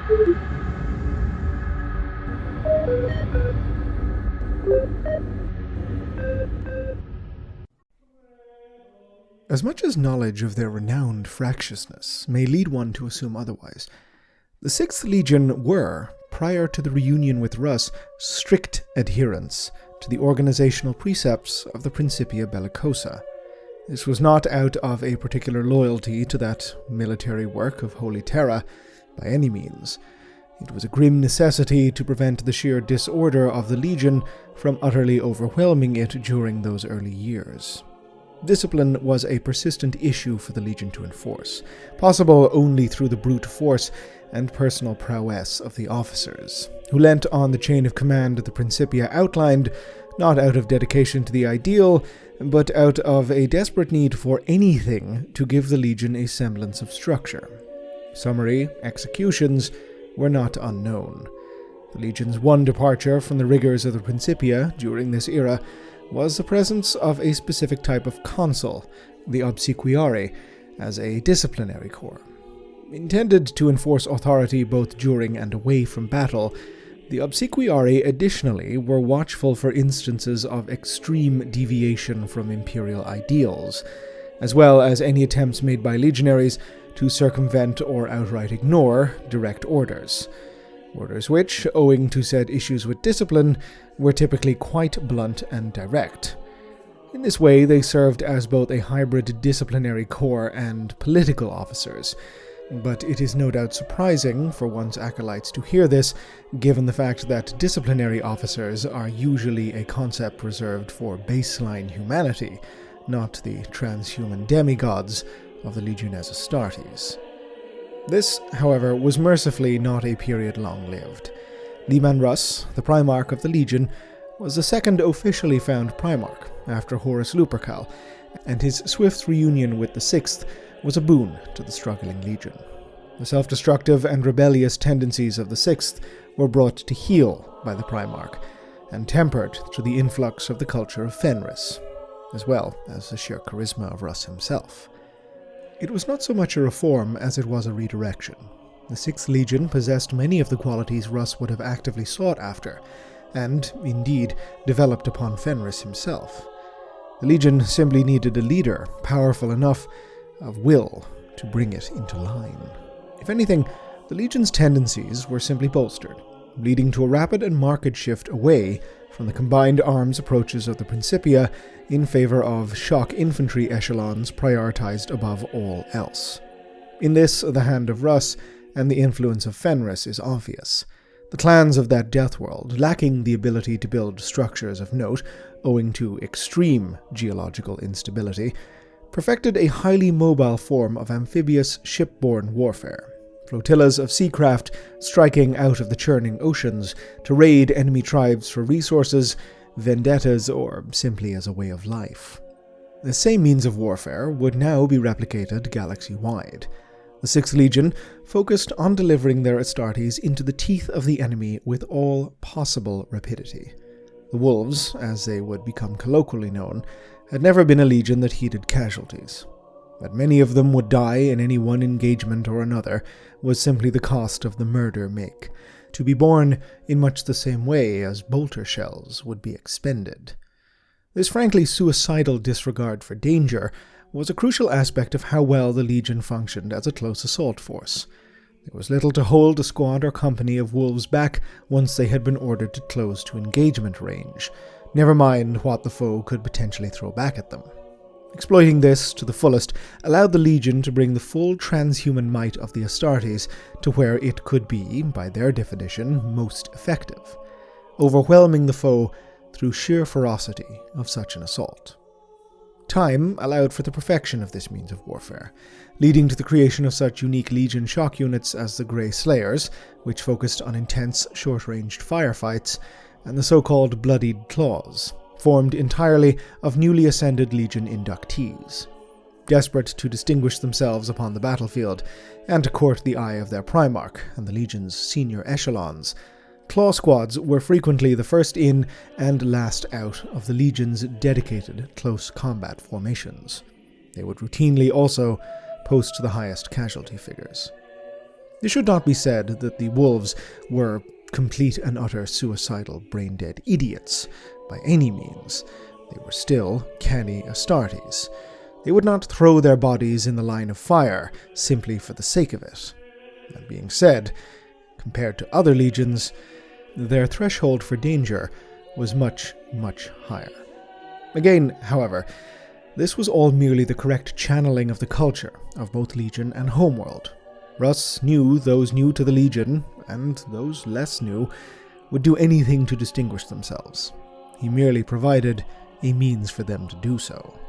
As much as knowledge of their renowned fractiousness may lead one to assume otherwise, the 6th Legion were, prior to the reunion with Russ, strict adherents to the organizational precepts of the Principia Bellicosa. This was not out of a particular loyalty to that military work of Holy Terra, by any means. It was a grim necessity to prevent the sheer disorder of the Legion from utterly overwhelming it during those early years. Discipline was a persistent issue for the Legion to enforce, possible only through the brute force and personal prowess of the officers, who leant on the chain of command the Principia outlined, not out of dedication to the ideal, but out of a desperate need for anything to give the Legion a semblance of structure. Summary executions were not unknown. The Legion's one departure from the rigors of the Principia during this era was the presence of a specific type of consul, the Obsequiari, as a disciplinary corps. Intended to enforce authority both during and away from battle, the Obsequiari additionally were watchful for instances of extreme deviation from imperial ideals, as well as any attempts made by legionaries to circumvent or outright ignore direct orders. Orders which, owing to said issues with discipline, were typically quite blunt and direct. In this way, they served as both a hybrid disciplinary corps and political officers, but it is no doubt surprising for one's acolytes to hear this, given the fact that disciplinary officers are usually a concept reserved for baseline humanity, not the transhuman demigods of the Legiones Astartes. This, however, was mercifully not a period long-lived. Leman Russ, the Primarch of the Legion, was the second officially found Primarch, after Horus Lupercal, and his swift reunion with the 6th was a boon to the struggling Legion. The self-destructive and rebellious tendencies of the 6th were brought to heel by the Primarch, and tempered through the influx of the culture of Fenris, as well as the sheer charisma of Russ himself. It was not so much a reform as it was a redirection. The 6th Legion possessed many of the qualities Russ would have actively sought after, and, indeed, developed upon Fenris himself. The Legion simply needed a leader, powerful enough of will to bring it into line. If anything, the Legion's tendencies were simply bolstered, leading to a rapid and marked shift away from the combined arms approaches of the Principia in favor of shock infantry echelons prioritized above all else. In this, the hand of Russ and the influence of Fenris is obvious. The clans of that death world, lacking the ability to build structures of note owing to extreme geological instability, perfected a highly mobile form of amphibious shipborne warfare. Flotillas of seacraft striking out of the churning oceans to raid enemy tribes for resources, vendettas, or simply as a way of life. The same means of warfare would now be replicated galaxy-wide. The 6th Legion focused on delivering their Astartes into the teeth of the enemy with all possible rapidity. The Wolves, as they would become colloquially known, had never been a legion that heeded casualties. That many of them would die in any one engagement or another was simply the cost of the murder make, to be borne in much the same way as bolter shells would be expended. This frankly suicidal disregard for danger was a crucial aspect of how well the Legion functioned as a close assault force. There was little to hold a squad or company of wolves back once they had been ordered to close to engagement range, never mind what the foe could potentially throw back at them. Exploiting this to the fullest allowed the Legion to bring the full transhuman might of the Astartes to where it could be, by their definition, most effective, overwhelming the foe through sheer ferocity of such an assault. Time allowed for the perfection of this means of warfare, leading to the creation of such unique Legion shock units as the Grey Slayers, which focused on intense, short-ranged firefights, and the so-called Bloodied Claws, formed entirely of newly ascended Legion inductees. Desperate to distinguish themselves upon the battlefield, and to court the eye of their Primarch and the Legion's senior echelons, Claw squads were frequently the first in and last out of the Legion's dedicated close combat formations. They would routinely also post the highest casualty figures. It should not be said that the wolves were complete and utter suicidal, brain-dead idiots, by any means. They were still canny Astartes. They would not throw their bodies in the line of fire simply for the sake of it. That being said, compared to other legions, their threshold for danger was much, much higher. Again, however, this was all merely the correct channeling of the culture of both Legion and Homeworld. Russ knew those new to the Legion, and those less new, would do anything to distinguish themselves. He merely provided a means for them to do so.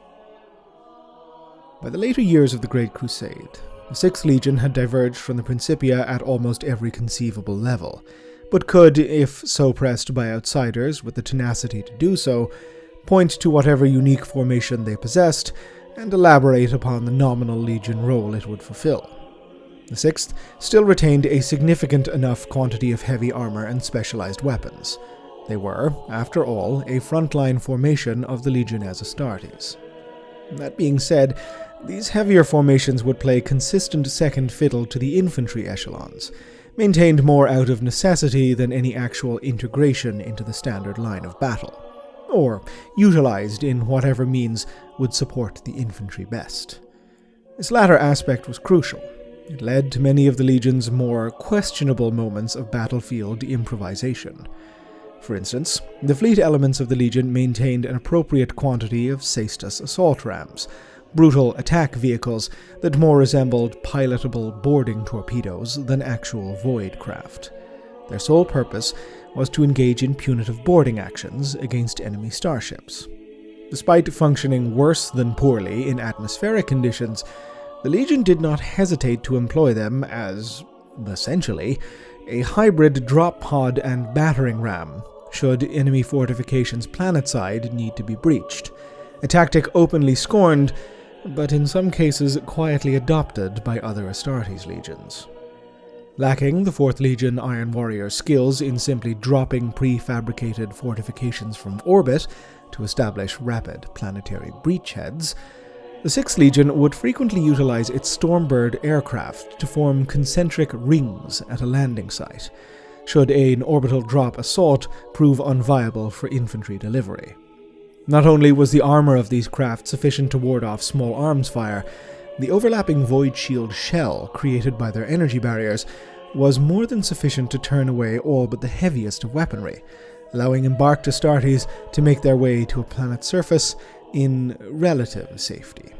By the later years of the Great Crusade, the Sixth Legion had diverged from the Principia at almost every conceivable level, but could, if so pressed by outsiders with the tenacity to do so, point to whatever unique formation they possessed and elaborate upon the nominal Legion role it would fulfill. The Sixth still retained a significant enough quantity of heavy armor and specialized weapons. They were, after all, a frontline formation of the Legiones Astartes. That being said, these heavier formations would play consistent second fiddle to the infantry echelons, maintained more out of necessity than any actual integration into the standard line of battle, or utilized in whatever means would support the infantry best. This latter aspect was crucial. It led to many of the Legion's more questionable moments of battlefield improvisation. For instance, the fleet elements of the Legion maintained an appropriate quantity of Caestus assault rams, brutal attack vehicles that more resembled pilotable boarding torpedoes than actual void craft. Their sole purpose was to engage in punitive boarding actions against enemy starships. Despite functioning worse than poorly in atmospheric conditions, the Legion did not hesitate to employ them as, essentially, a hybrid drop pod and battering ram, should enemy fortifications planetside need to be breached, a tactic openly scorned, but in some cases quietly adopted by other Astartes legions. Lacking the 4th Legion Iron Warrior skills in simply dropping prefabricated fortifications from orbit to establish rapid planetary breachheads, the 6th Legion would frequently utilize its Stormbird aircraft to form concentric rings at a landing site, should an orbital drop assault prove unviable for infantry delivery. Not only was the armor of these craft sufficient to ward off small arms fire, the overlapping void shield shell created by their energy barriers was more than sufficient to turn away all but the heaviest of weaponry, allowing embarked Astartes to make their way to a planet's surface in relative safety.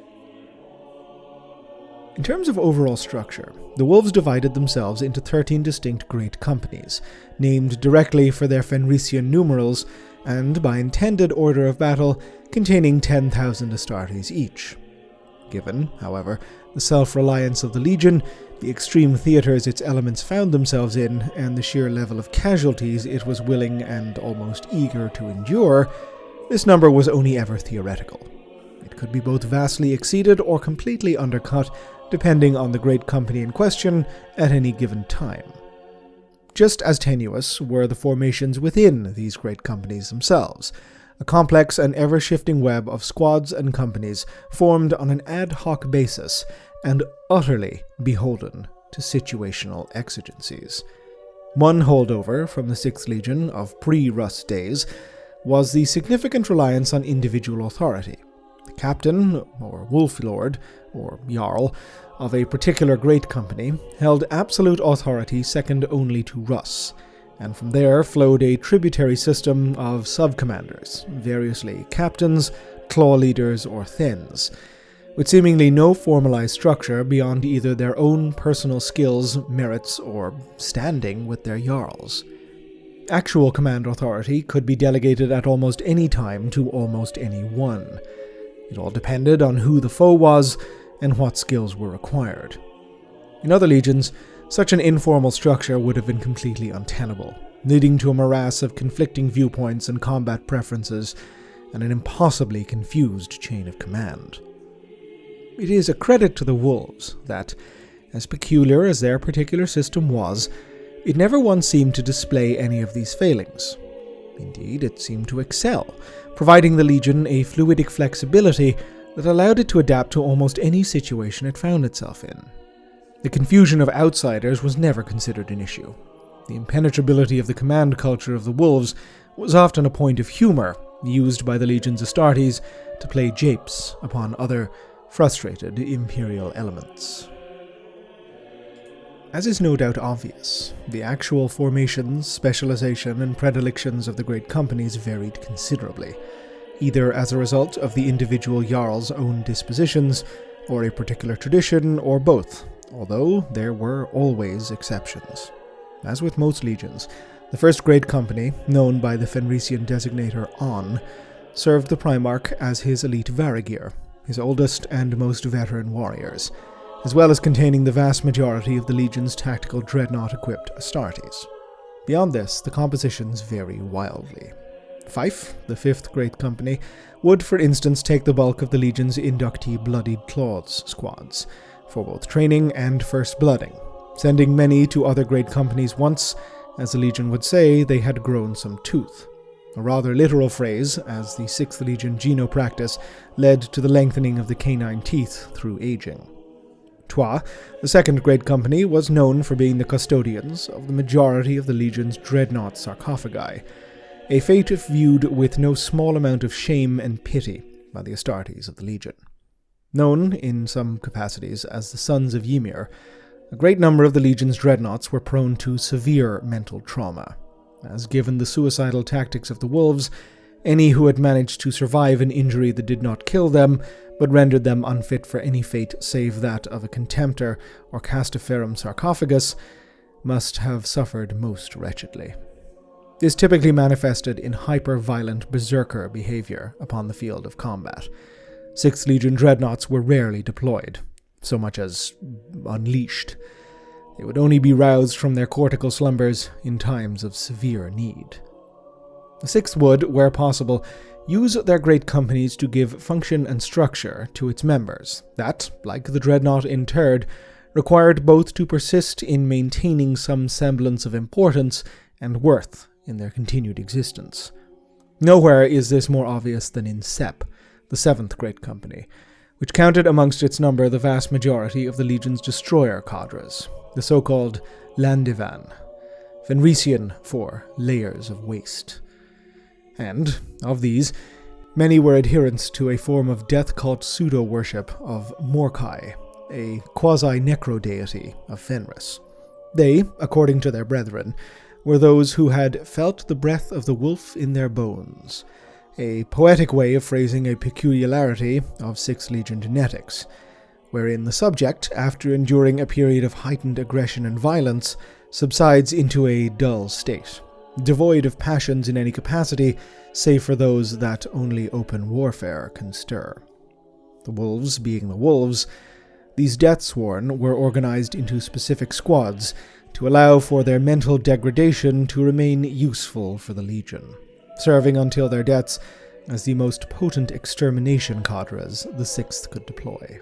In terms of overall structure, the Wolves divided themselves into 13 distinct great companies, named directly for their Fenrisian numerals and, by intended order of battle, containing 10,000 Astartes each. Given, however, the self-reliance of the Legion, the extreme theaters its elements found themselves in, and the sheer level of casualties it was willing and almost eager to endure, this number was only ever theoretical. It could be both vastly exceeded or completely undercut, depending on the great company in question at any given time. Just as tenuous were the formations within these great companies themselves, a complex and ever-shifting web of squads and companies formed on an ad hoc basis and utterly beholden to situational exigencies. One holdover from the 6th Legion of pre-Russ days was the significant reliance on individual authority. The captain, or wolf lord, or jarl, of a particular great company held absolute authority second only to Russ, and from there flowed a tributary system of sub-commanders, variously captains, claw leaders, or thens, with seemingly no formalized structure beyond either their own personal skills, merits, or standing with their jarls. Actual command authority could be delegated at almost any time to almost anyone. It all depended on who the foe was and what skills were required. In other legions, such an informal structure would have been completely untenable, leading to a morass of conflicting viewpoints and combat preferences, and an impossibly confused chain of command. It is a credit to the Wolves that, as peculiar as their particular system was, it never once seemed to display any of these failings. Indeed, it seemed to excel, providing the Legion a fluidic flexibility that allowed it to adapt to almost any situation it found itself in. The confusion of outsiders was never considered an issue. The impenetrability of the command culture of the Wolves was often a point of humor used by the Legion's Astartes to play japes upon other frustrated Imperial elements. As is no doubt obvious, the actual formations, specialization, and predilections of the great companies varied considerably, either as a result of the individual Jarl's own dispositions, or a particular tradition, or both, although there were always exceptions. As with most legions, the first great company, known by the Fenrisian designator On, served the Primarch as his elite Varigir, his oldest and most veteran warriors, as well as containing the vast majority of the Legion's tactical dreadnought-equipped Astartes. Beyond this, the compositions vary wildly. Fife, the fifth great company, would, for instance, take the bulk of the Legion's inductee Bloodied Claws squads, for both training and first blooding, sending many to other great companies once, as the Legion would say, they had grown some tooth. A rather literal phrase, as the 6th Legion genopractice led to the lengthening of the canine teeth through aging. Troyes, the second great company, was known for being the custodians of the majority of the Legion's dreadnought sarcophagi, a fate viewed with no small amount of shame and pity by the Astartes of the Legion. Known, in some capacities, as the Sons of Ymir, a great number of the Legion's dreadnoughts were prone to severe mental trauma, as given the suicidal tactics of the Wolves, any who had managed to survive an injury that did not kill them, but rendered them unfit for any fate save that of a contemptor or castiferum sarcophagus, must have suffered most wretchedly. This typically manifested in hyper-violent berserker behavior upon the field of combat. 6th Legion dreadnoughts were rarely deployed, so much as unleashed. They would only be roused from their cortical slumbers in times of severe need. The 6th would, where possible, use their great companies to give function and structure to its members that, like the dreadnought interred, required both to persist in maintaining some semblance of importance and worth in their continued existence. Nowhere is this more obvious than in Sep, the 7th great company, which counted amongst its number the vast majority of the Legion's destroyer cadres, the so-called Landivan, Fenrisian for layers of waste. And, of these, many were adherents to a form of death cult pseudo-worship of Morkai, a quasi-necro-deity of Fenris. They, according to their brethren, were those who had felt the breath of the wolf in their bones, a poetic way of phrasing a peculiarity of 6th Legion genetics, wherein the subject, after enduring a period of heightened aggression and violence, subsides into a dull state, devoid of passions in any capacity, save for those that only open warfare can stir. The wolves being the wolves, these deathsworn were organized into specific squads to allow for their mental degradation to remain useful for the Legion, serving until their deaths as the most potent extermination cadres the 6th could deploy.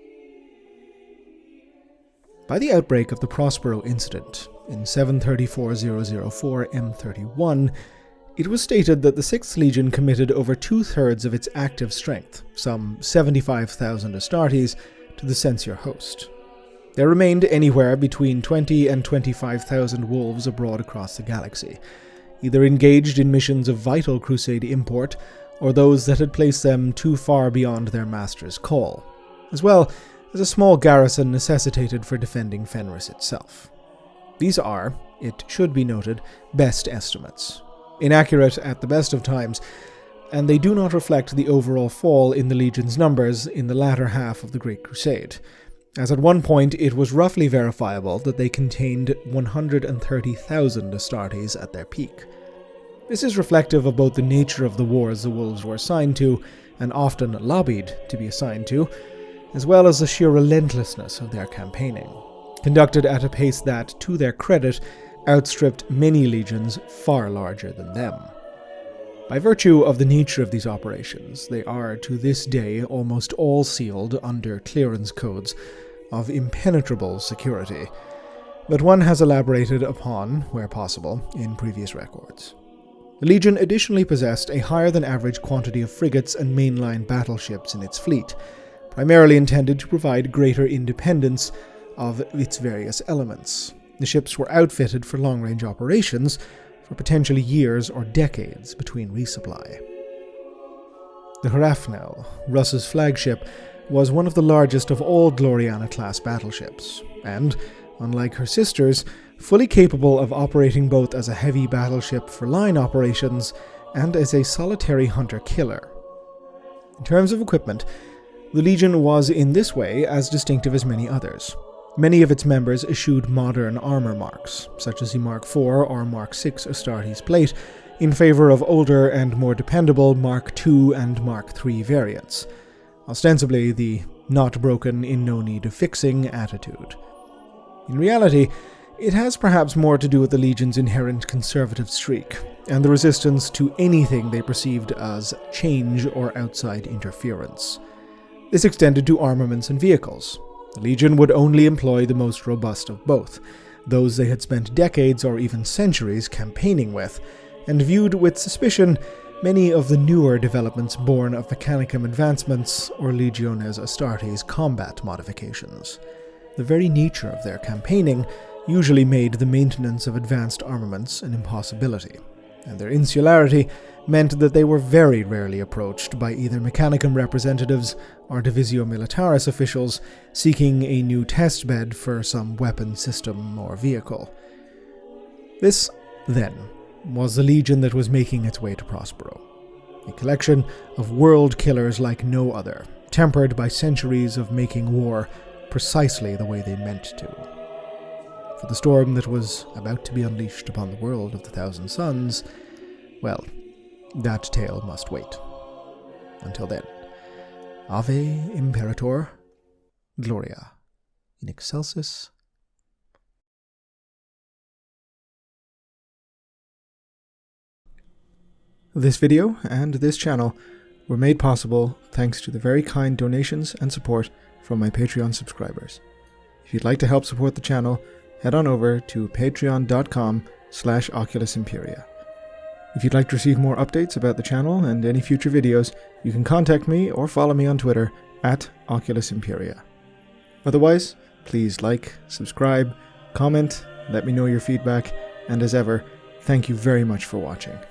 By the outbreak of the Prospero incident in 734-004 M31, it was stated that the 6th Legion committed over 2/3 of its active strength, some 75,000 Astartes, to the censure host. There remained anywhere between 20 and 25,000 wolves abroad across the galaxy, either engaged in missions of vital crusade import, or those that had placed them too far beyond their master's call, as well as a small garrison necessitated for defending Fenris itself. These are, it should be noted, best estimates, inaccurate at the best of times, and they do not reflect the overall fall in the Legion's numbers in the latter half of the Great Crusade, as at one point it was roughly verifiable that they contained 130,000 Astartes at their peak. This is reflective of both the nature of the wars the wolves were assigned to, and often lobbied to be assigned to, as well as the sheer relentlessness of their campaigning, conducted at a pace that, to their credit, outstripped many legions far larger than them. By virtue of the nature of these operations, they are to this day almost all sealed under clearance codes of impenetrable security, but one has elaborated upon, where possible, in previous records. The Legion additionally possessed a higher-than-average quantity of frigates and mainline battleships in its fleet, primarily intended to provide greater independence of its various elements. The ships were outfitted for long-range operations for potentially years or decades between resupply. The Hrafnel, Russ's flagship, was one of the largest of all Gloriana-class battleships, and, unlike her sisters, fully capable of operating both as a heavy battleship for line operations and as a solitary hunter-killer. In terms of equipment, the Legion was in this way as distinctive as many others. Many of its members eschewed modern armor marks, such as the Mark IV or Mark VI Astartes plate, in favor of older and more dependable Mark II and Mark III variants, ostensibly the not broken in no need of fixing attitude. In reality, it has perhaps more to do with the Legion's inherent conservative streak, and the resistance to anything they perceived as change or outside interference. This extended to armaments and vehicles. The Legion would only employ the most robust of both, those they had spent decades or even centuries campaigning with, and viewed with suspicion many of the newer developments born of Mechanicum advancements or Legiones Astartes combat modifications. The very nature of their campaigning usually made the maintenance of advanced armaments an impossibility, and their insularity meant that they were very rarely approached by either Mechanicum representatives or Divisio Militaris officials seeking a new testbed for some weapon system or vehicle. This, then, was the Legion that was making its way to Prospero, a collection of world killers like no other, tempered by centuries of making war precisely the way they meant to. For the storm that was about to be unleashed upon the world of the Thousand Suns, well, that tale must wait. Until then, Ave Imperator, Gloria in Excelsis. This video and this channel were made possible thanks to the very kind donations and support from my Patreon subscribers. If you'd like to help support the channel, head on over to patreon.com/OculusImperia. If you'd like to receive more updates about the channel and any future videos, you can contact me or follow me on Twitter @OculusImperia. Otherwise, please like, subscribe, comment, let me know your feedback, and as ever, thank you very much for watching.